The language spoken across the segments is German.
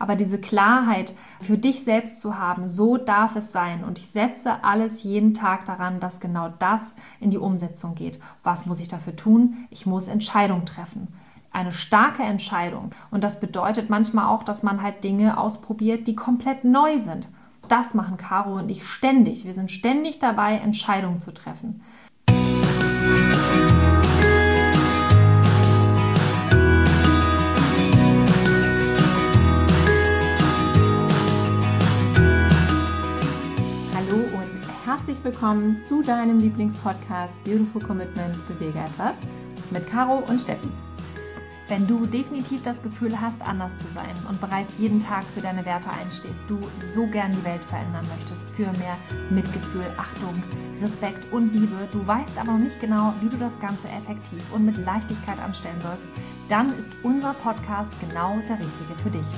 Aber diese Klarheit für dich selbst zu haben, so darf es sein. Und ich setze alles jeden Tag daran, dass genau das in die Umsetzung geht. Was muss ich dafür tun? Ich muss Entscheidungen treffen. Eine starke Entscheidung. Und das bedeutet manchmal auch, dass man halt Dinge ausprobiert, die komplett neu sind. Das machen Caro und ich ständig. Wir sind ständig dabei, Entscheidungen zu treffen. Hallo und herzlich willkommen zu deinem Lieblingspodcast Beautiful Commitment – Bewege etwas mit Caro und Steffi. Wenn du definitiv das Gefühl hast, anders zu sein und bereits jeden Tag für deine Werte einstehst, du so gern die Welt verändern möchtest, für mehr Mitgefühl, Achtung, Respekt und Liebe, du weißt aber noch nicht genau, wie du das Ganze effektiv und mit Leichtigkeit anstellen sollst, dann ist unser Podcast genau der richtige für dich.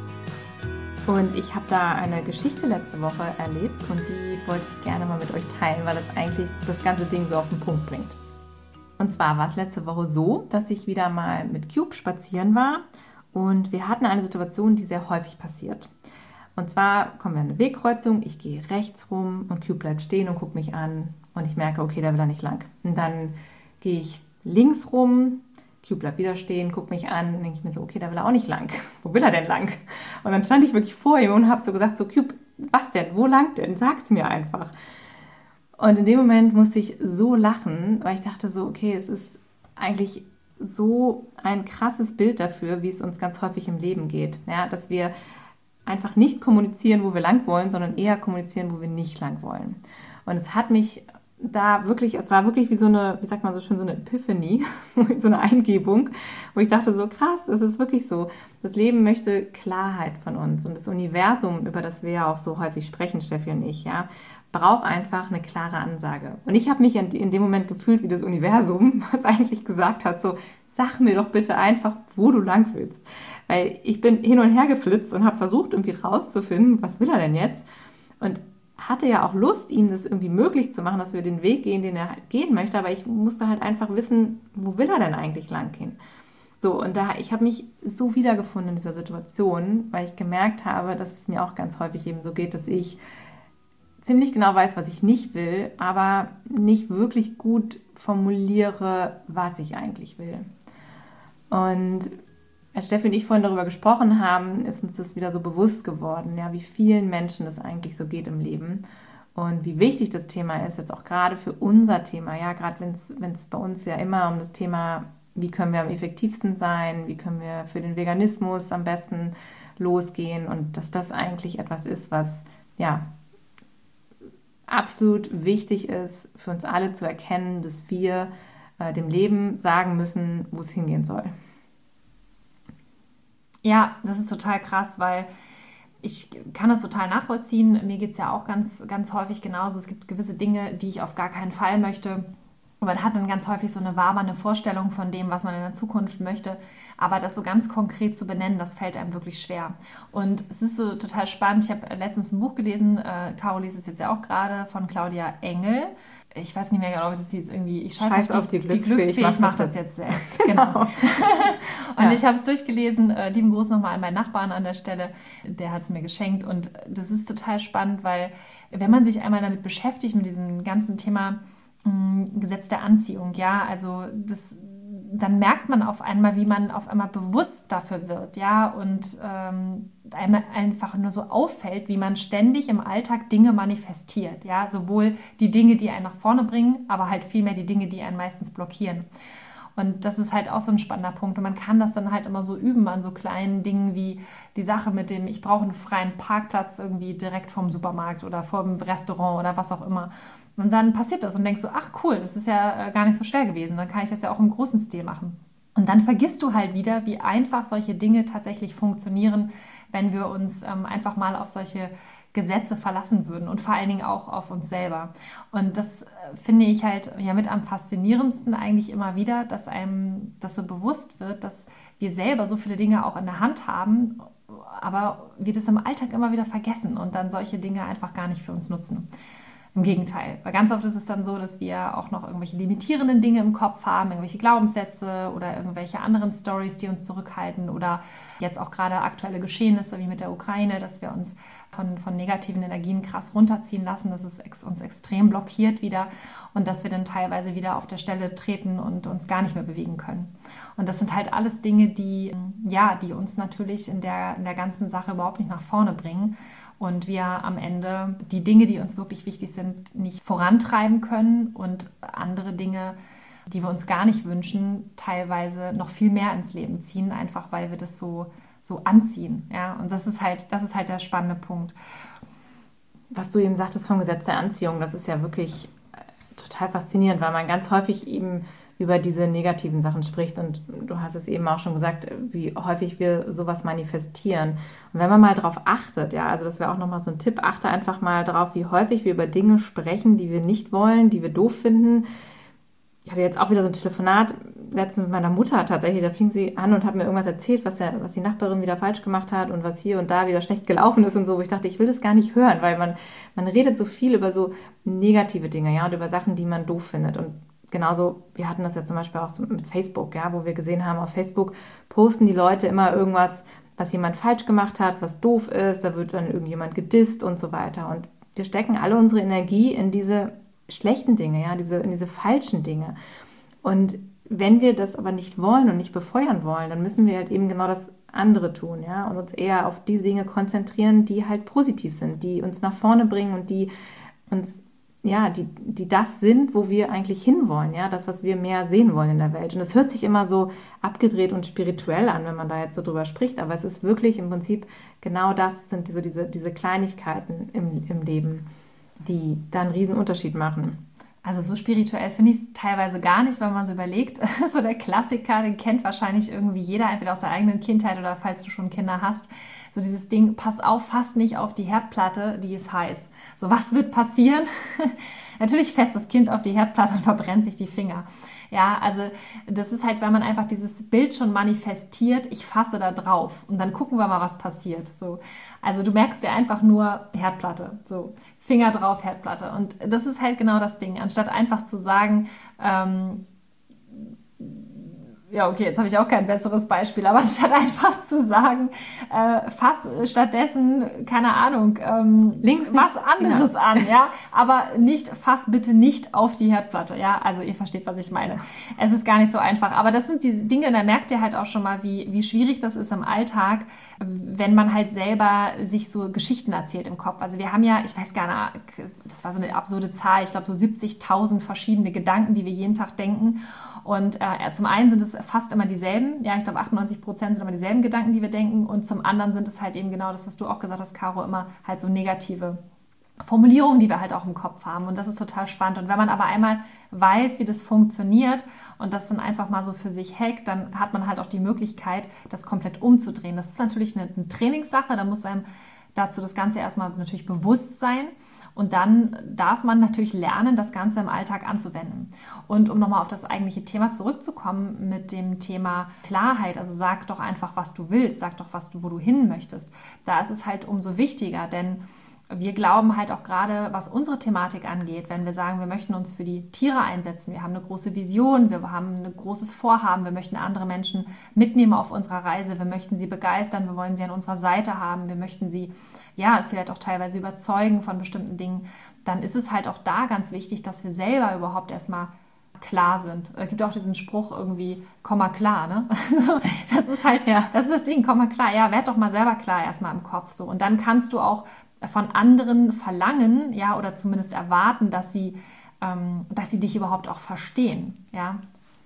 Und ich habe da eine Geschichte letzte Woche erlebt und die wollte ich gerne mal mit euch teilen, weil das eigentlich das ganze Ding so auf den Punkt bringt. Und zwar war es letzte Woche so, dass ich wieder mal mit Cube spazieren war und wir hatten eine Situation, die sehr häufig passiert. Und zwar kommen wir an eine Wegkreuzung, ich gehe rechts rum und Cube bleibt stehen und guckt mich an und ich merke, okay, da will er nicht lang. Und dann gehe ich links rum, Cube bleibt wieder stehen, guckt mich an und denke ich mir so, okay, da will er auch nicht lang. Wo will er denn lang? Und dann stand ich wirklich vor ihm und habe so gesagt, so Cube, was denn? Wo lang denn? Sag's mir einfach. Und in dem Moment musste ich so lachen, weil ich dachte so, okay, es ist eigentlich so ein krasses Bild dafür, wie es uns ganz häufig im Leben geht. Ja, dass wir einfach nicht kommunizieren, wo wir lang wollen, sondern eher kommunizieren, wo wir nicht lang wollen. Und es hat mich da wirklich, es war wirklich wie so eine, wie sagt man so schön, so eine Epiphany, so eine Eingebung, wo ich dachte so, krass, es ist wirklich so. Das Leben möchte Klarheit von uns und das Universum, über das wir ja auch so häufig sprechen, Steffi und ich, ja, braucht einfach eine klare Ansage. Und ich habe mich in dem Moment gefühlt wie das Universum, was eigentlich gesagt hat, so, sag mir doch bitte einfach, wo du lang willst. Weil ich bin hin und her geflitzt und habe versucht, irgendwie rauszufinden, was will er denn jetzt? Und hatte ja auch Lust, ihm das irgendwie möglich zu machen, dass wir den Weg gehen, den er halt gehen möchte, aber ich musste halt einfach wissen, wo will er denn eigentlich lang gehen? So, und ich habe mich so wiedergefunden in dieser Situation, weil ich gemerkt habe, dass es mir auch ganz häufig eben so geht, dass ich ziemlich genau weiß, was ich nicht will, aber nicht wirklich gut formuliere, was ich eigentlich will. Und als Steffi und ich vorhin darüber gesprochen haben, ist uns das wieder so bewusst geworden, ja, wie vielen Menschen es eigentlich so geht im Leben und wie wichtig das Thema ist, jetzt auch gerade für unser Thema, ja, gerade wenn es bei uns ja immer um das Thema, wie können wir am effektivsten sein, wie können wir für den Veganismus am besten losgehen und dass das eigentlich etwas ist, was, ja, absolut wichtig ist für uns alle zu erkennen, dass wir dem Leben sagen müssen, wo es hingehen soll. Ja, das ist total krass, weil ich kann das total nachvollziehen. Mir geht es ja auch ganz, ganz häufig genauso. Es gibt gewisse Dinge, die ich auf gar keinen Fall möchte. Und man hat dann ganz häufig so eine wabernde Vorstellung von dem, was man in der Zukunft möchte. Aber das so ganz konkret zu benennen, das fällt einem wirklich schwer. Und es ist so total spannend. Ich habe letztens ein Buch gelesen, Caro liest es jetzt ja auch gerade, von Claudia Engel. Ich weiß nicht mehr genau, ob das hieß irgendwie, ich scheiß auf die Glücksfee, ich mache das jetzt selbst. Genau. Und ich habe es durchgelesen, lieben Gruß nochmal an meinen Nachbarn an der Stelle, der hat es mir geschenkt. Und das ist total spannend, weil wenn man sich einmal damit beschäftigt, mit diesem ganzen Thema Gesetz der Anziehung, ja, also dann merkt man auf einmal, wie man auf einmal bewusst dafür wird, ja, und einem einfach nur so auffällt, wie man ständig im Alltag Dinge manifestiert, ja, sowohl die Dinge, die einen nach vorne bringen, aber halt vielmehr die Dinge, die einen meistens blockieren. Und das ist halt auch so ein spannender Punkt. Und man kann das dann halt immer so üben an so kleinen Dingen wie die Sache mit dem, ich brauche einen freien Parkplatz irgendwie direkt vom Supermarkt oder vom Restaurant oder was auch immer. Und dann passiert das und denkst so, ach cool, das ist ja gar nicht so schwer gewesen. Dann kann ich das ja auch im großen Stil machen. Und dann vergisst du halt wieder, wie einfach solche Dinge tatsächlich funktionieren, wenn wir uns einfach mal auf solche Gesetze verlassen würden und vor allen Dingen auch auf uns selber. Und das finde ich halt ja mit am faszinierendsten eigentlich immer wieder, dass einem das so bewusst wird, dass wir selber so viele Dinge auch in der Hand haben, aber wir das im Alltag immer wieder vergessen und dann solche Dinge einfach gar nicht für uns nutzen. Im Gegenteil, weil ganz oft ist es dann so, dass wir auch noch irgendwelche limitierenden Dinge im Kopf haben, irgendwelche Glaubenssätze oder irgendwelche anderen Stories, die uns zurückhalten oder jetzt auch gerade aktuelle Geschehnisse wie mit der Ukraine, dass wir uns von negativen Energien krass runterziehen lassen, dass es uns extrem blockiert wieder und dass wir dann teilweise wieder auf der Stelle treten und uns gar nicht mehr bewegen können. Und das sind halt alles Dinge, die uns natürlich in der ganzen Sache überhaupt nicht nach vorne bringen. Und wir am Ende die Dinge, die uns wirklich wichtig sind, nicht vorantreiben können und andere Dinge, die wir uns gar nicht wünschen, teilweise noch viel mehr ins Leben ziehen, einfach weil wir das so anziehen. Ja? Und das ist halt der spannende Punkt. Was du eben sagtest vom Gesetz der Anziehung, das ist ja wirklich total faszinierend, weil man ganz häufig eben über diese negativen Sachen spricht und du hast es eben auch schon gesagt, wie häufig wir sowas manifestieren. Und wenn man mal drauf achtet, ja, also das wäre auch nochmal so ein Tipp, achte einfach mal drauf, wie häufig wir über Dinge sprechen, die wir nicht wollen, die wir doof finden. Ich hatte jetzt auch wieder so ein Telefonat letztens mit meiner Mutter tatsächlich, da fing sie an und hat mir irgendwas erzählt, was die Nachbarin wieder falsch gemacht hat und was hier und da wieder schlecht gelaufen ist und so, wo ich dachte, ich will das gar nicht hören, weil man redet so viel über so negative Dinge, ja, und über Sachen, die man doof findet. Und genauso, wir hatten das ja zum Beispiel auch mit Facebook, ja, wo wir gesehen haben, auf Facebook posten die Leute immer irgendwas, was jemand falsch gemacht hat, was doof ist, da wird dann irgendjemand gedisst und so weiter. Und wir stecken alle unsere Energie in diese schlechten Dinge, ja, in diese falschen Dinge. Und wenn wir das aber nicht wollen und nicht befeuern wollen, dann müssen wir halt eben genau das andere tun, ja, und uns eher auf die Dinge konzentrieren, die halt positiv sind, die uns nach vorne bringen und die uns, ja, die das sind, wo wir eigentlich hinwollen, ja, das, was wir mehr sehen wollen in der Welt. Und es hört sich immer so abgedreht und spirituell an, wenn man da jetzt so drüber spricht, aber es ist wirklich im Prinzip genau das, sind diese Kleinigkeiten im Leben, die da einen riesen Unterschied machen. Also so spirituell finde ich es teilweise gar nicht, wenn man so überlegt. So der Klassiker, den kennt wahrscheinlich irgendwie jeder, entweder aus der eigenen Kindheit oder falls du schon Kinder hast. So dieses Ding, pass auf, fass nicht auf die Herdplatte, die ist heiß. So, was wird passieren? Natürlich fässt das Kind auf die Herdplatte und verbrennt sich die Finger. Ja, also das ist halt, wenn man einfach dieses Bild schon manifestiert, ich fasse da drauf und dann gucken wir mal, was passiert. So. Also du merkst dir einfach nur Herdplatte, so Finger drauf, Herdplatte. Und das ist halt genau das Ding. Anstatt einfach zu sagen, ja, okay, jetzt habe ich auch kein besseres Beispiel, aber anstatt einfach zu sagen, fass stattdessen, keine Ahnung, links was anderes an, ja, aber fass bitte nicht auf die Herdplatte, ja, also ihr versteht, was ich meine. Es ist gar nicht so einfach, aber das sind die Dinge, da merkt ihr halt auch schon mal, wie schwierig das ist im Alltag, wenn man halt selber sich so Geschichten erzählt im Kopf. Also wir haben ja, ich weiß gar nicht, das war so eine absurde Zahl, ich glaube so 70.000 verschiedene Gedanken, die wir jeden Tag denken. Und zum einen sind es fast immer dieselben, ja, ich glaube 98% sind immer dieselben Gedanken, die wir denken, und zum anderen sind es halt eben genau das, was du auch gesagt hast, Caro, immer halt so negative Formulierungen, die wir halt auch im Kopf haben, und das ist total spannend. Und wenn man aber einmal weiß, wie das funktioniert und das dann einfach mal so für sich hackt, dann hat man halt auch die Möglichkeit, das komplett umzudrehen. Das ist natürlich eine Trainingssache, da muss einem dazu das Ganze erstmal natürlich bewusst sein. Und dann darf man natürlich lernen, das Ganze im Alltag anzuwenden. Und um nochmal auf das eigentliche Thema zurückzukommen mit dem Thema Klarheit, also sag doch einfach, was du willst, sag doch, wo du hin möchtest. Da ist es halt umso wichtiger, denn wir glauben halt auch gerade, was unsere Thematik angeht, wenn wir sagen, wir möchten uns für die Tiere einsetzen, wir haben eine große Vision, wir haben ein großes Vorhaben, wir möchten andere Menschen mitnehmen auf unserer Reise, wir möchten sie begeistern, wir wollen sie an unserer Seite haben, wir möchten sie ja vielleicht auch teilweise überzeugen von bestimmten Dingen, dann ist es halt auch da ganz wichtig, dass wir selber überhaupt erstmal klar sind. Es gibt auch diesen Spruch irgendwie, komm mal klar, ne? Das ist halt, ja, das ist das Ding, komm mal klar, ja, werd doch mal selber klar erstmal im Kopf, so. Und dann kannst du auch von anderen verlangen, ja, oder zumindest erwarten, dass sie dich überhaupt auch verstehen, ja.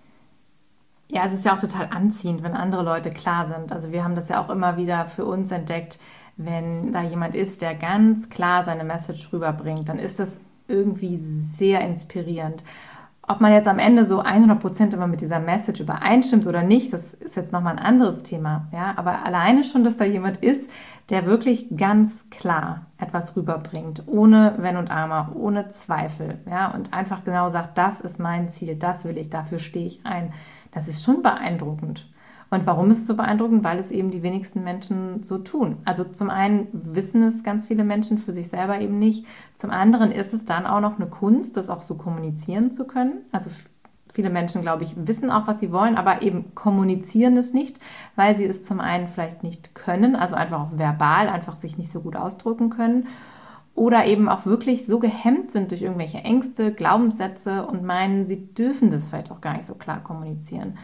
Ja, es ist ja auch total anziehend, wenn andere Leute klar sind. Also wir haben das ja auch immer wieder für uns entdeckt, wenn da jemand ist, der ganz klar seine Message rüberbringt, dann ist das irgendwie sehr inspirierend. Ob man jetzt am Ende so 100% immer mit dieser Message übereinstimmt oder nicht, das ist jetzt nochmal ein anderes Thema. Ja? Aber alleine schon, dass da jemand ist, der wirklich ganz klar etwas rüberbringt, ohne Wenn und Aber, ohne Zweifel, ja? Und einfach genau sagt, das ist mein Ziel, das will ich, dafür stehe ich ein. Das ist schon beeindruckend. Und warum ist es so beeindruckend? Weil es eben die wenigsten Menschen so tun. Also zum einen wissen es ganz viele Menschen für sich selber eben nicht. Zum anderen ist es dann auch noch eine Kunst, das auch so kommunizieren zu können. Also viele Menschen, glaube ich, wissen auch, was sie wollen, aber eben kommunizieren es nicht, weil sie es zum einen vielleicht nicht können, also einfach auch verbal, einfach sich nicht so gut ausdrücken können. Oder eben auch wirklich so gehemmt sind durch irgendwelche Ängste, Glaubenssätze und meinen, sie dürfen das vielleicht auch gar nicht so klar kommunizieren.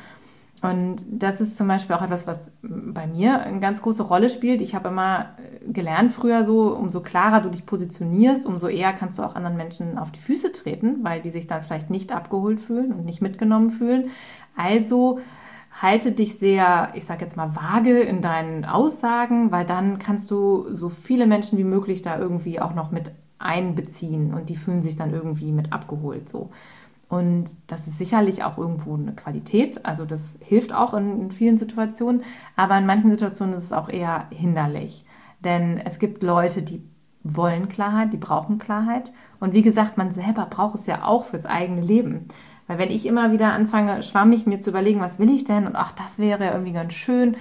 Und das ist zum Beispiel auch etwas, was bei mir eine ganz große Rolle spielt. Ich habe immer gelernt früher so, umso klarer du dich positionierst, umso eher kannst du auch anderen Menschen auf die Füße treten, weil die sich dann vielleicht nicht abgeholt fühlen und nicht mitgenommen fühlen. Also halte dich sehr, ich sage jetzt mal, vage in deinen Aussagen, weil dann kannst du so viele Menschen wie möglich da irgendwie auch noch mit einbeziehen und die fühlen sich dann irgendwie mit abgeholt so. Und das ist sicherlich auch irgendwo eine Qualität, also das hilft auch in vielen Situationen, aber in manchen Situationen ist es auch eher hinderlich. Denn es gibt Leute, die wollen Klarheit, die brauchen Klarheit. Und wie gesagt, man selber braucht es ja auch fürs eigene Leben. Weil wenn ich immer wieder anfange, schwammig mir zu überlegen, was will ich denn? Und ach, das wäre ja irgendwie ganz schön.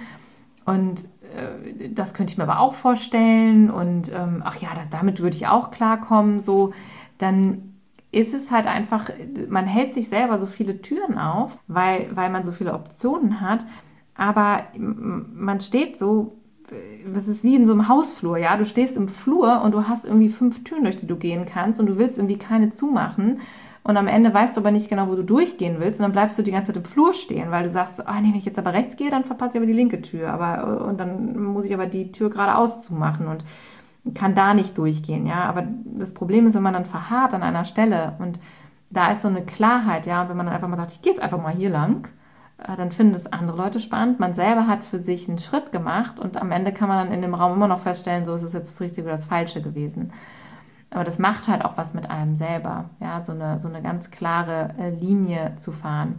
Und das könnte ich mir aber auch vorstellen. Und ach ja, damit würde ich auch klarkommen. So, dann ist es halt einfach, man hält sich selber so viele Türen auf, weil man so viele Optionen hat, aber man steht so, das ist wie in so einem Hausflur, ja, du stehst im Flur und du hast irgendwie 5 Türen, durch die du gehen kannst und du willst irgendwie keine zumachen und am Ende weißt du aber nicht genau, wo du durchgehen willst und dann bleibst du die ganze Zeit im Flur stehen, weil du sagst, nee, wenn ich jetzt aber rechts gehe, dann verpasse ich aber die linke Tür, und dann muss ich aber die Tür geradeaus zumachen und kann da nicht durchgehen, ja, aber das Problem ist, wenn man dann verharrt an einer Stelle und da ist so eine Klarheit, ja, und wenn man dann einfach mal sagt, ich gehe jetzt einfach mal hier lang, dann finden das andere Leute spannend, man selber hat für sich einen Schritt gemacht und am Ende kann man dann in dem Raum immer noch feststellen, so ist es jetzt das Richtige oder das Falsche gewesen. Aber das macht halt auch was mit einem selber, ja, so eine ganz klare Linie zu fahren.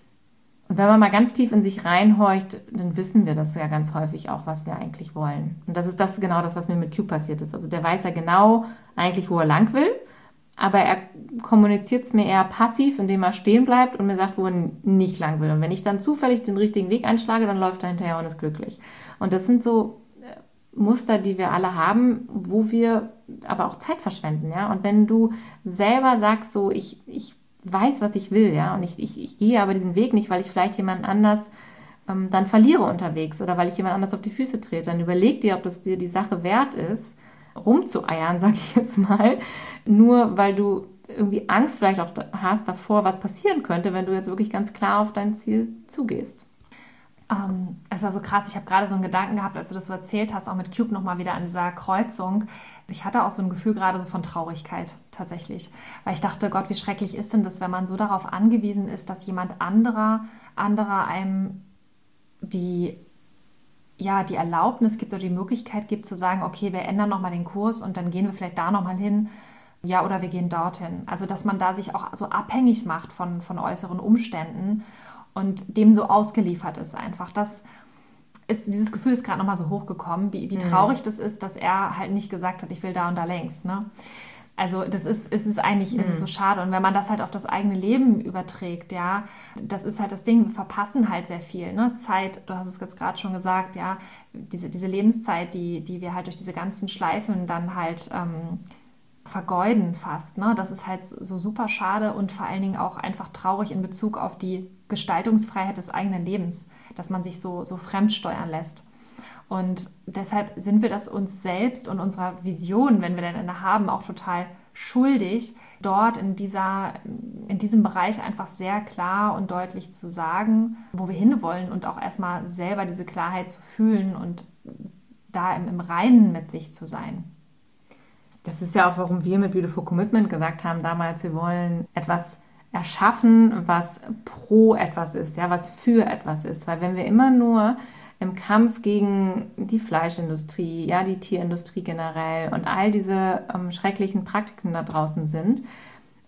Und wenn man mal ganz tief in sich reinhorcht, dann wissen wir das ja ganz häufig auch, was wir eigentlich wollen. Und das ist genau das, was mir mit Q passiert ist. Also der weiß ja genau eigentlich, wo er lang will, aber er kommuniziert es mir eher passiv, indem er stehen bleibt und mir sagt, wo er nicht lang will. Und wenn ich dann zufällig den richtigen Weg einschlage, dann läuft er hinterher und ist glücklich. Und das sind so Muster, die wir alle haben, wo wir aber auch Zeit verschwenden, ja. Und wenn du selber sagst, so, ich weiß, was ich will, ja, und ich gehe aber diesen Weg nicht, weil ich vielleicht jemand anders dann verliere unterwegs oder weil ich jemand anders auf die Füße trete, dann überleg dir, ob das dir die Sache wert ist, rumzueiern, sag ich jetzt mal, nur weil du irgendwie Angst vielleicht auch hast davor, was passieren könnte, wenn du jetzt wirklich ganz klar auf dein Ziel zugehst. Es ist also krass, ich habe gerade so einen Gedanken gehabt, als du das so erzählt hast, auch mit Cube nochmal wieder an dieser Kreuzung. Ich hatte auch so ein Gefühl gerade so von Traurigkeit tatsächlich, weil ich dachte, Gott, wie schrecklich ist denn das, wenn man so darauf angewiesen ist, dass jemand anderer einem die Erlaubnis gibt oder die Möglichkeit gibt zu sagen, okay, wir ändern nochmal den Kurs und dann gehen wir vielleicht da nochmal hin, ja, oder wir gehen dorthin. Also, dass man da sich auch so abhängig macht von äußeren Umständen und dem so ausgeliefert ist einfach. Dieses Gefühl ist gerade nochmal so hochgekommen, wie traurig das ist, dass er halt nicht gesagt hat, ich will da und da längs. Ne? Also es ist so schade. Und wenn man das halt auf das eigene Leben überträgt, ja, das ist halt das Ding, wir verpassen halt sehr viel. Ne? Zeit, du hast es jetzt gerade schon gesagt, ja, diese Lebenszeit, die wir halt durch diese ganzen Schleifen dann halt vergeuden fast. Ne? Das ist halt so super schade und vor allen Dingen auch einfach traurig in Bezug auf die Gestaltungsfreiheit des eigenen Lebens, dass man sich so fremdsteuern lässt. Und deshalb sind wir das uns selbst und unserer Vision, wenn wir denn eine haben, auch total schuldig, dort in diesem Bereich einfach sehr klar und deutlich zu sagen, wo wir hinwollen und auch erstmal selber diese Klarheit zu fühlen und da im Reinen mit sich zu sein. Das ist ja auch, warum wir mit Beautiful Commitment gesagt haben damals, wir wollen etwas erschaffen, was pro etwas ist, ja, was für etwas ist. Weil wenn wir immer nur im Kampf gegen die Fleischindustrie, ja, die Tierindustrie generell und all diese schrecklichen Praktiken da draußen sind,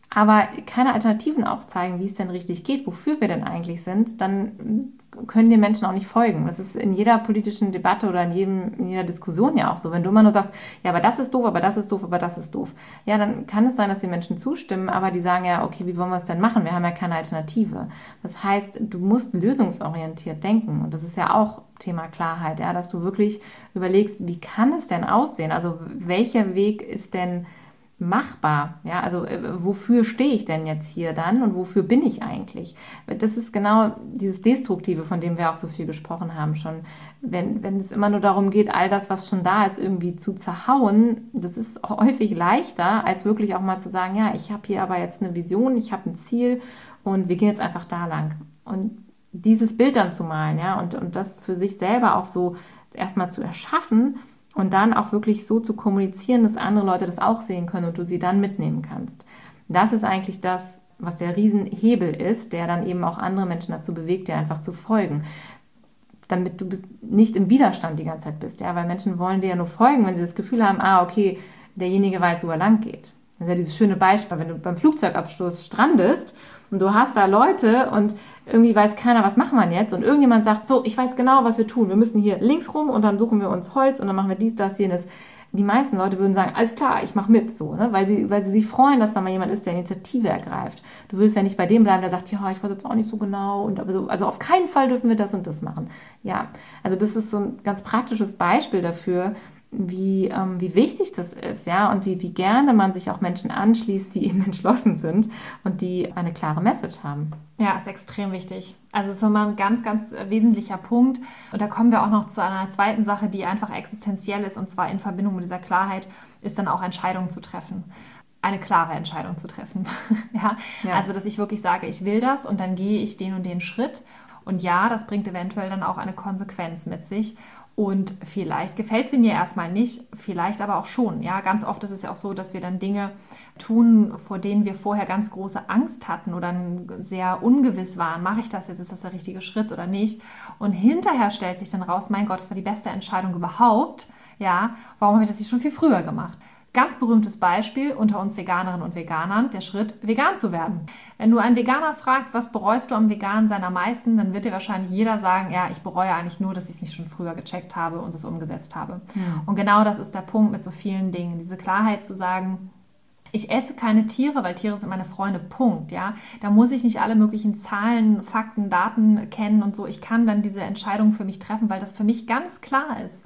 aber keine Alternativen aufzeigen, wie es denn richtig geht, wofür wir denn eigentlich sind, dann können die Menschen auch nicht folgen. Das ist in jeder politischen Debatte oder in jeder Diskussion ja auch so. Wenn du immer nur sagst, ja, aber das ist doof, aber das ist doof, aber das ist doof, ja, dann kann es sein, dass die Menschen zustimmen, aber die sagen ja, okay, wie wollen wir es denn machen? Wir haben ja keine Alternative. Das heißt, du musst lösungsorientiert denken und das ist ja auch Thema Klarheit, ja, dass du wirklich überlegst, wie kann es denn aussehen? Also welcher Weg ist denn machbar? Ja, also wofür stehe ich denn jetzt hier dann und wofür bin ich eigentlich? Das ist genau dieses Destruktive, von dem wir auch so viel gesprochen haben schon. Wenn es immer nur darum geht, all das, was schon da ist, irgendwie zu zerhauen, das ist häufig leichter, als wirklich auch mal zu sagen, ja, ich habe hier aber jetzt eine Vision, ich habe ein Ziel und wir gehen jetzt einfach da lang. Und dieses Bild dann zu malen, ja, und das für sich selber auch so erstmal zu erschaffen, und dann auch wirklich so zu kommunizieren, dass andere Leute das auch sehen können und du sie dann mitnehmen kannst. Das ist eigentlich das, was der Riesenhebel ist, der dann eben auch andere Menschen dazu bewegt, dir einfach zu folgen. Damit du nicht im Widerstand die ganze Zeit bist. Ja? Weil Menschen wollen dir ja nur folgen, wenn sie das Gefühl haben, okay, derjenige weiß, wo er lang geht. Das ist ja dieses schöne Beispiel, wenn du beim Flugzeugabsturz strandest und du hast da Leute und irgendwie weiß keiner, was machen wir jetzt? Und irgendjemand sagt, so, ich weiß genau, was wir tun. Wir müssen hier links rum und dann suchen wir uns Holz und dann machen wir dies, das, jenes. Die meisten Leute würden sagen, alles klar, ich mache mit, so, ne? Weil sie sich freuen, dass da mal jemand ist, der Initiative ergreift. Du würdest ja nicht bei dem bleiben, der sagt, ja, ich weiß jetzt auch nicht so genau. Und also auf keinen Fall dürfen wir das und das machen. Ja, also das ist so ein ganz praktisches Beispiel dafür, wie wichtig das ist, ja, und wie gerne man sich auch Menschen anschließt, die eben entschlossen sind und die eine klare Message haben. Ja, ist extrem wichtig. Also es ist immer ein ganz, ganz wesentlicher Punkt. Und da kommen wir auch noch zu einer zweiten Sache, die einfach existenziell ist, und zwar in Verbindung mit dieser Klarheit, ist dann auch Entscheidungen zu treffen. Eine klare Entscheidung zu treffen. Ja? Also, dass ich wirklich sage, ich will das und dann gehe ich den und den Schritt. Und ja, das bringt eventuell dann auch eine Konsequenz mit sich. Und vielleicht gefällt sie mir erstmal nicht, vielleicht aber auch schon. Ja, ganz oft ist es ja auch so, dass wir dann Dinge tun, vor denen wir vorher ganz große Angst hatten oder sehr ungewiss waren. Mache ich das jetzt? Ist das der richtige Schritt oder nicht? Und hinterher stellt sich dann raus, mein Gott, das war die beste Entscheidung überhaupt. Ja, warum habe ich das nicht schon viel früher gemacht? Ganz berühmtes Beispiel unter uns Veganerinnen und Veganern, der Schritt, vegan zu werden. Wenn du einen Veganer fragst, was bereust du am Veganen am meisten, dann wird dir wahrscheinlich jeder sagen, ja, ich bereue eigentlich nur, dass ich es nicht schon früher gecheckt habe und es umgesetzt habe. Ja. Und genau das ist der Punkt mit so vielen Dingen. Diese Klarheit zu sagen, ich esse keine Tiere, weil Tiere sind meine Freunde, Punkt. Ja? Da muss ich nicht alle möglichen Zahlen, Fakten, Daten kennen und so. Ich kann dann diese Entscheidung für mich treffen, weil das für mich ganz klar ist.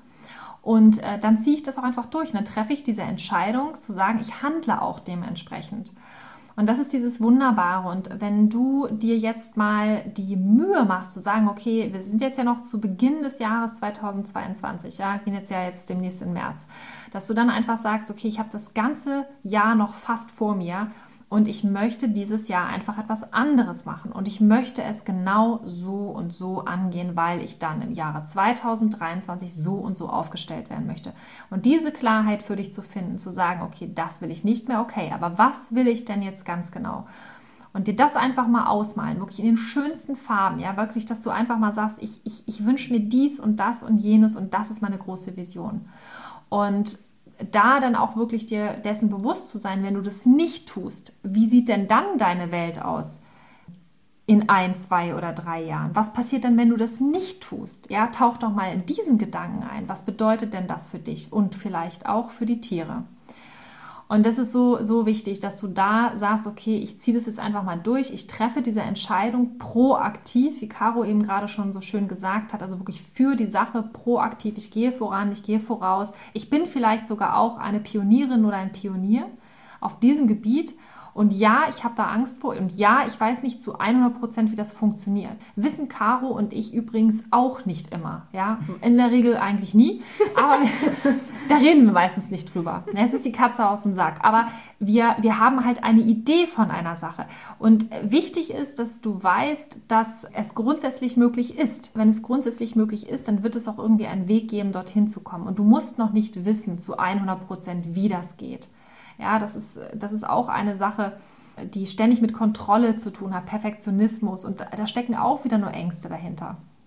Und dann ziehe ich das auch einfach durch. Und dann treffe ich diese Entscheidung zu sagen, ich handle auch dementsprechend. Und das ist dieses Wunderbare. Und wenn du dir jetzt mal die Mühe machst, zu sagen, okay, wir sind jetzt ja noch zu Beginn des Jahres 2022, ja, gehen jetzt demnächst in März, dass du dann einfach sagst, okay, ich habe das ganze Jahr noch fast vor mir und ich möchte dieses Jahr einfach etwas anderes machen. Und ich möchte es genau so und so angehen, weil ich dann im Jahre 2023 so und so aufgestellt werden möchte. Und diese Klarheit für dich zu finden, zu sagen, okay, das will ich nicht mehr, okay, aber was will ich denn jetzt ganz genau? Und dir das einfach mal ausmalen, wirklich in den schönsten Farben, ja, wirklich, dass du einfach mal sagst, ich wünsche mir dies und das und jenes und das ist meine große Vision. Und da dann auch wirklich dir dessen bewusst zu sein, wenn du das nicht tust, wie sieht denn dann deine Welt aus in 1, 2 oder 3 Jahren? Was passiert denn, wenn du das nicht tust? Ja, tauch doch mal in diesen Gedanken ein. Was bedeutet denn das für dich und vielleicht auch für die Tiere? Und das ist so wichtig, dass du da sagst, okay, ich ziehe das jetzt einfach mal durch, ich treffe diese Entscheidung proaktiv, wie Caro eben gerade schon so schön gesagt hat, also wirklich für die Sache proaktiv, ich gehe voran, ich gehe voraus. Ich bin vielleicht sogar auch eine Pionierin oder ein Pionier auf diesem Gebiet. Und ja, ich habe da Angst vor und ja, ich weiß nicht zu 100%, wie das funktioniert. Wissen Caro und ich übrigens auch nicht immer. Ja? In der Regel eigentlich nie, aber da reden wir meistens nicht drüber. Es ist die Katze aus dem Sack. Aber wir haben halt eine Idee von einer Sache. Und wichtig ist, dass du weißt, dass es grundsätzlich möglich ist. Wenn es grundsätzlich möglich ist, dann wird es auch irgendwie einen Weg geben, dorthin zu kommen. Und du musst noch nicht wissen zu 100%, wie das geht. Ja, das ist auch eine Sache, die ständig mit Kontrolle zu tun hat, Perfektionismus und da stecken auch wieder nur Ängste dahinter.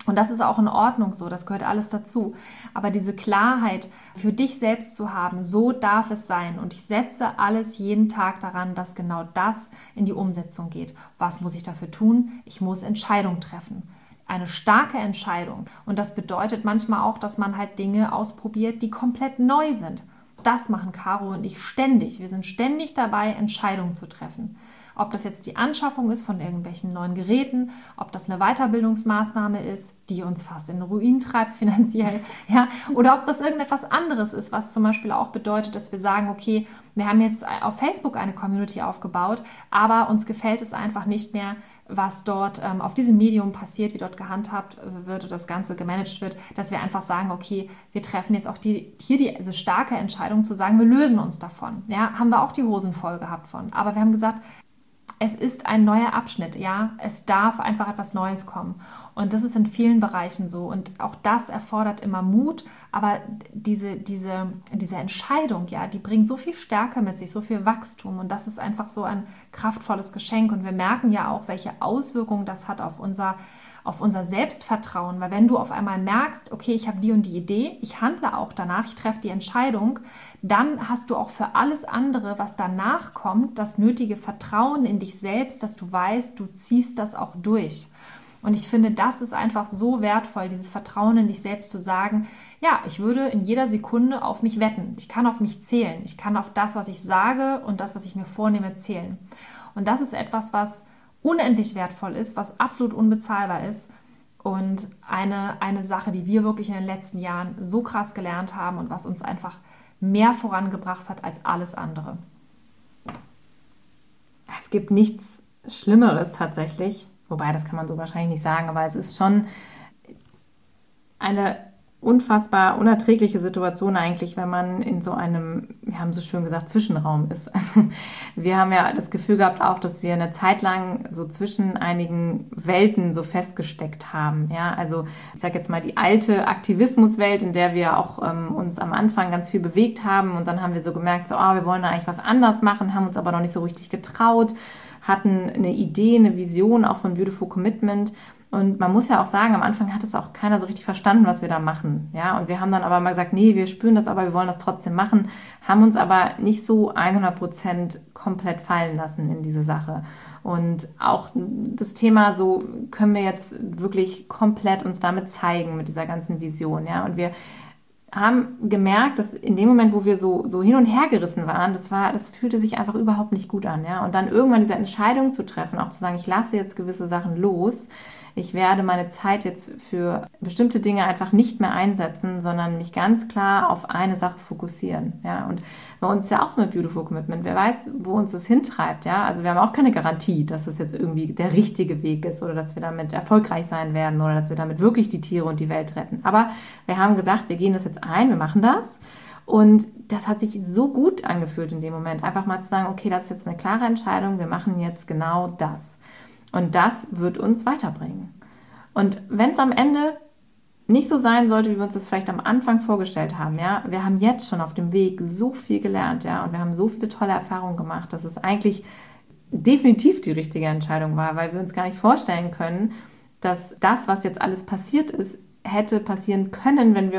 Und das ist auch in Ordnung so, das gehört alles dazu. Aber diese Klarheit für dich selbst zu haben, so darf es sein. Und ich setze alles jeden Tag daran, dass genau das in die Umsetzung geht. Was muss ich dafür tun? Ich muss Entscheidungen treffen. Eine starke Entscheidung. Und das bedeutet manchmal auch, dass man halt Dinge ausprobiert, die komplett neu sind. Das machen Caro und ich ständig. Wir sind ständig dabei, Entscheidungen zu treffen. Ob das jetzt die Anschaffung ist von irgendwelchen neuen Geräten, ob das eine Weiterbildungsmaßnahme ist, die uns fast in den Ruin treibt finanziell, ja, oder ob das irgendetwas anderes ist, was zum Beispiel auch bedeutet, dass wir sagen, okay, wir haben jetzt auf Facebook eine Community aufgebaut, aber uns gefällt es einfach nicht mehr, was dort auf diesem Medium passiert, wie dort gehandhabt wird oder das Ganze gemanagt wird, dass wir einfach sagen, okay, wir treffen jetzt auch diese starke Entscheidung zu sagen, wir lösen uns davon. Ja, haben wir auch die Hosen voll gehabt von. Aber wir haben gesagt, es ist ein neuer Abschnitt, ja, es darf einfach etwas Neues kommen und das ist in vielen Bereichen so und auch das erfordert immer Mut, aber diese Entscheidung, ja, die bringt so viel Stärke mit sich, so viel Wachstum und das ist einfach so ein kraftvolles Geschenk und wir merken ja auch, welche Auswirkungen das hat auf unser Selbstvertrauen, weil wenn du auf einmal merkst, okay, ich habe die und die Idee, ich handle auch danach, ich treffe die Entscheidung, dann hast du auch für alles andere, was danach kommt, das nötige Vertrauen in dich selbst, dass du weißt, du ziehst das auch durch. Und ich finde, das ist einfach so wertvoll, dieses Vertrauen in dich selbst zu sagen, ja, ich würde in jeder Sekunde auf mich wetten. Ich kann auf mich zählen. Ich kann auf das, was ich sage und das, was ich mir vornehme, zählen. Und das ist etwas, was unendlich wertvoll ist, was absolut unbezahlbar ist und eine Sache, die wir wirklich in den letzten Jahren so krass gelernt haben und was uns einfach mehr vorangebracht hat als alles andere. Es gibt nichts Schlimmeres tatsächlich, wobei das kann man so wahrscheinlich nicht sagen, aber es ist schon eine unfassbar unerträgliche Situation eigentlich, wenn man in so einem, wir haben so schön gesagt, Zwischenraum ist. Also wir haben ja das Gefühl gehabt auch, dass wir eine Zeit lang so zwischen einigen Welten so festgesteckt haben. Ja, also ich sage jetzt mal die alte Aktivismuswelt, in der wir auch uns am Anfang ganz viel bewegt haben und dann haben wir so gemerkt, so, wir wollen da eigentlich was anders machen, haben uns aber noch nicht so richtig getraut, hatten eine Idee, eine Vision auch von Beautiful Commitment. Und man muss ja auch sagen, am Anfang hat es auch keiner so richtig verstanden, was wir da machen. Ja, und wir haben dann aber mal gesagt, nee, wir spüren das, aber wir wollen das trotzdem machen, haben uns aber nicht so 100% komplett fallen lassen in diese Sache. Und auch das Thema, so können wir jetzt wirklich komplett uns damit zeigen, mit dieser ganzen Vision. Ja, und wir haben gemerkt, dass in dem Moment, wo wir so hin und her gerissen waren, das fühlte sich einfach überhaupt nicht gut an. Ja? Und dann irgendwann diese Entscheidung zu treffen, auch zu sagen, ich lasse jetzt gewisse Sachen los, ich werde meine Zeit jetzt für bestimmte Dinge einfach nicht mehr einsetzen, sondern mich ganz klar auf eine Sache fokussieren. Ja? Und bei uns ist ja auch so mit Beautiful Commitment, wer weiß, wo uns das hintreibt. Ja? Also wir haben auch keine Garantie, dass es jetzt irgendwie der richtige Weg ist oder dass wir damit erfolgreich sein werden oder dass wir damit wirklich die Tiere und die Welt retten. Aber wir haben gesagt, wir gehen das jetzt ein, wir machen das. Und das hat sich so gut angefühlt in dem Moment, einfach mal zu sagen, okay, das ist jetzt eine klare Entscheidung, wir machen jetzt genau das. Und das wird uns weiterbringen. Und wenn es am Ende nicht so sein sollte, wie wir uns das vielleicht am Anfang vorgestellt haben, ja, wir haben jetzt schon auf dem Weg so viel gelernt, ja, und wir haben so viele tolle Erfahrungen gemacht, dass es eigentlich definitiv die richtige Entscheidung war, weil wir uns gar nicht vorstellen können, dass das, was jetzt alles passiert ist, hätte passieren können, wenn wir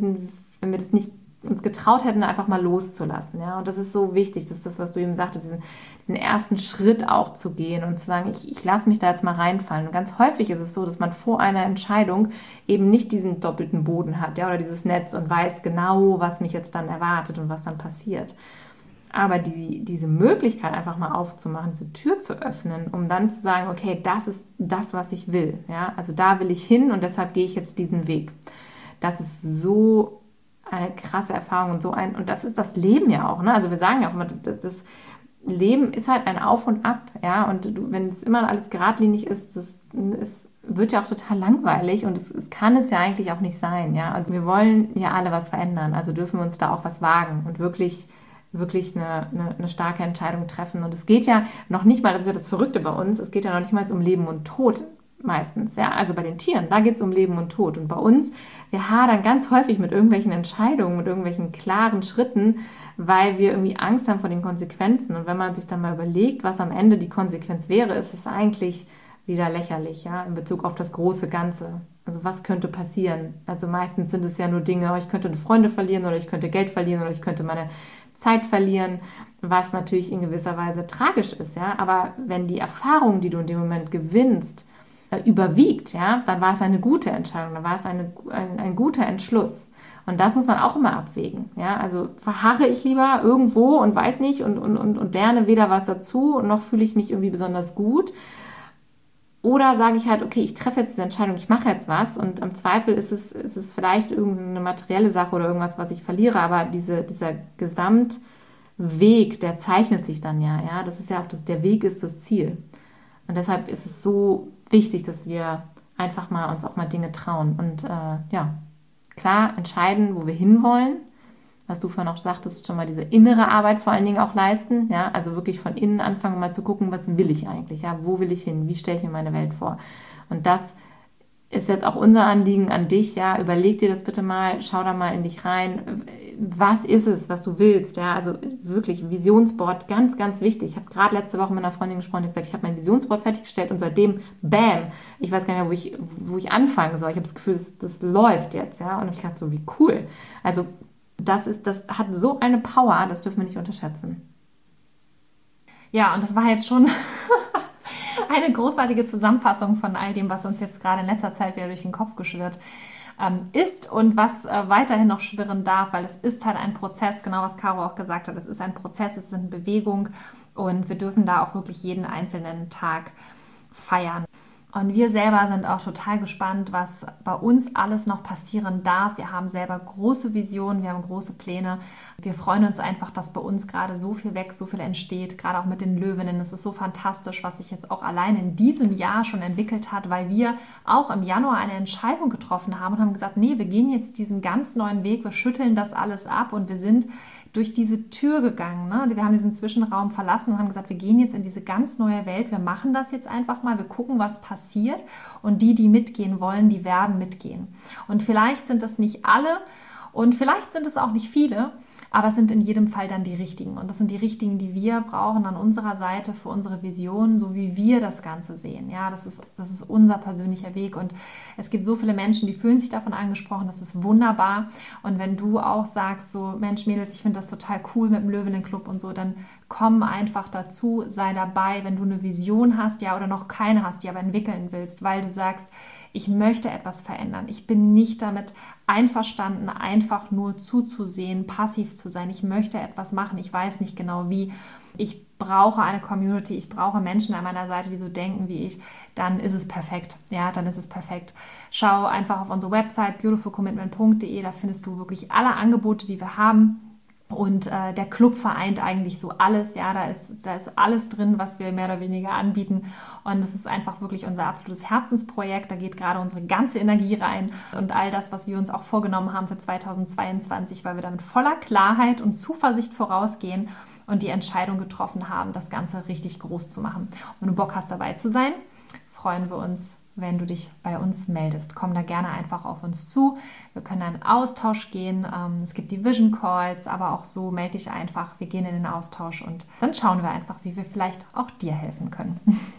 das nicht uns getraut hätten, einfach mal loszulassen. Ja? Und das ist so wichtig, das ist das, was du eben sagtest, diesen ersten Schritt auch zu gehen und zu sagen, ich lasse mich da jetzt mal reinfallen. Und ganz häufig ist es so, dass man vor einer Entscheidung eben nicht diesen doppelten Boden hat, ja, oder dieses Netz und weiß genau, was mich jetzt dann erwartet und was dann passiert. Aber diese Möglichkeit einfach mal aufzumachen, diese Tür zu öffnen, um dann zu sagen, okay, das ist das, was ich will. Ja? Also da will ich hin und deshalb gehe ich jetzt diesen Weg. Das ist so eine krasse Erfahrung und das ist das Leben ja auch. Ne? Also wir sagen ja auch immer, das Leben ist halt ein Auf und Ab. Ja? Und wenn es immer alles geradlinig ist, es wird ja auch total langweilig und es kann es ja eigentlich auch nicht sein. Ja? Und wir wollen ja alle was verändern, also dürfen wir uns da auch was wagen und wirklich eine starke Entscheidung treffen. Und es geht ja noch nicht mal, das ist ja das Verrückte bei uns, es geht ja noch nicht mal um Leben und Tod meistens. Ja? Also bei den Tieren, da geht es um Leben und Tod. Und bei uns, wir hadern ganz häufig mit irgendwelchen Entscheidungen, mit irgendwelchen klaren Schritten, weil wir irgendwie Angst haben vor den Konsequenzen. Und wenn man sich dann mal überlegt, was am Ende die Konsequenz wäre, ist es eigentlich wieder lächerlich, ja, in Bezug auf das große Ganze. Also was könnte passieren? Also meistens sind es ja nur Dinge, ich könnte Freunde verlieren oder ich könnte Geld verlieren oder ich könnte meine Zeit verlieren, was natürlich in gewisser Weise tragisch ist, ja. Aber wenn die Erfahrung, die du in dem Moment gewinnst, überwiegt, ja, dann war es eine gute Entscheidung, dann war es ein guter Entschluss. Und das muss man auch immer abwägen. Ja? Also verharre ich lieber irgendwo und weiß nicht und lerne weder was dazu und noch fühle ich mich irgendwie besonders gut. Oder sage ich halt, okay, ich treffe jetzt diese Entscheidung, ich mache jetzt was und im Zweifel ist es vielleicht irgendeine materielle Sache oder irgendwas, was ich verliere, aber dieser Gesamtweg, der zeichnet sich dann ja. Das ist ja auch, der Weg ist das Ziel. Und deshalb ist es so wichtig, dass wir einfach mal uns auch mal Dinge trauen und klar entscheiden, wo wir hinwollen. Was du vorhin auch sagtest, schon mal diese innere Arbeit vor allen Dingen auch leisten. Ja? Also wirklich von innen anfangen, mal zu gucken, was will ich eigentlich? Ja? Wo will ich hin? Wie stelle ich mir meine Welt vor? Und das ist jetzt auch unser Anliegen an dich. Ja? Überleg dir das bitte mal, schau da mal in dich rein. Was ist es, was du willst? Ja? Also wirklich, Visionsboard, ganz, ganz wichtig. Ich habe gerade letzte Woche mit einer Freundin gesprochen, die gesagt, ich habe mein Visionsboard fertiggestellt und seitdem, bam, ich weiß gar nicht mehr, wo ich anfangen soll. Ich habe das Gefühl, das läuft jetzt. Ja? Und ich dachte so, wie cool. Also das hat so eine Power, das dürfen wir nicht unterschätzen. Ja, und das war jetzt schon eine großartige Zusammenfassung von all dem, was uns jetzt gerade in letzter Zeit wieder durch den Kopf geschwirrt ist und was weiterhin noch schwirren darf, weil es ist halt ein Prozess, genau was Caro auch gesagt hat, es ist ein Prozess, es ist eine Bewegung und wir dürfen da auch wirklich jeden einzelnen Tag feiern. Und wir selber sind auch total gespannt, was bei uns alles noch passieren darf. Wir haben selber große Visionen, wir haben große Pläne. Wir freuen uns einfach, dass bei uns gerade so viel wächst, so viel entsteht, gerade auch mit den Löwinnen. Es ist so fantastisch, was sich jetzt auch allein in diesem Jahr schon entwickelt hat, weil wir auch im Januar eine Entscheidung getroffen haben und haben gesagt, nee, wir gehen jetzt diesen ganz neuen Weg, wir schütteln das alles ab und wir sind durch diese Tür gegangen. Ne? Wir haben diesen Zwischenraum verlassen und haben gesagt, wir gehen jetzt in diese ganz neue Welt, wir machen das jetzt einfach mal, wir gucken, was passiert und die mitgehen wollen, die werden mitgehen. Und vielleicht sind das nicht alle und vielleicht sind es auch nicht viele, aber es sind in jedem Fall dann die richtigen. Und das sind die richtigen, die wir brauchen an unserer Seite für unsere Vision, so wie wir das Ganze sehen. Ja, das ist unser persönlicher Weg. Und es gibt so viele Menschen, die fühlen sich davon angesprochen. Das ist wunderbar. Und wenn du auch sagst, so Mensch, Mädels, ich finde das total cool mit dem Löwenenclub und so, dann komm einfach dazu, sei dabei, wenn du eine Vision hast, ja, oder noch keine hast, die aber entwickeln willst, weil du sagst, ich möchte etwas verändern. Ich bin nicht damit einverstanden, einfach nur zuzusehen, passiv zu sein. Ich möchte etwas machen. Ich weiß nicht genau wie. Ich brauche eine Community. Ich brauche Menschen an meiner Seite, die so denken wie ich. Dann ist es perfekt. Ja, dann ist es perfekt. Schau einfach auf unsere Website beautifulcommitment.de. Da findest du wirklich alle Angebote, die wir haben. Und der Club vereint eigentlich so alles, ja, da ist alles drin, was wir mehr oder weniger anbieten und es ist einfach wirklich unser absolutes Herzensprojekt, da geht gerade unsere ganze Energie rein und all das, was wir uns auch vorgenommen haben für 2022, weil wir damit voller Klarheit und Zuversicht vorausgehen und die Entscheidung getroffen haben, das Ganze richtig groß zu machen. Und wenn du Bock hast, dabei zu sein, freuen wir uns, wenn du dich bei uns meldest. Komm da gerne einfach auf uns zu. Wir können in einen Austausch gehen. Es gibt die Vision Calls, aber auch so melde dich einfach. Wir gehen in den Austausch und dann schauen wir einfach, wie wir vielleicht auch dir helfen können.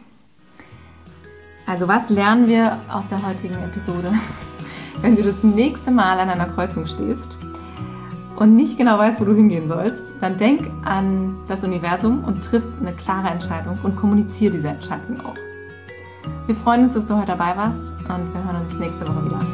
Also was lernen wir aus der heutigen Episode? Wenn du das nächste Mal an einer Kreuzung stehst und nicht genau weißt, wo du hingehen sollst, dann denk an das Universum und triff eine klare Entscheidung und kommuniziere diese Entscheidung auch. Wir freuen uns, dass du heute dabei warst und wir hören uns nächste Woche wieder.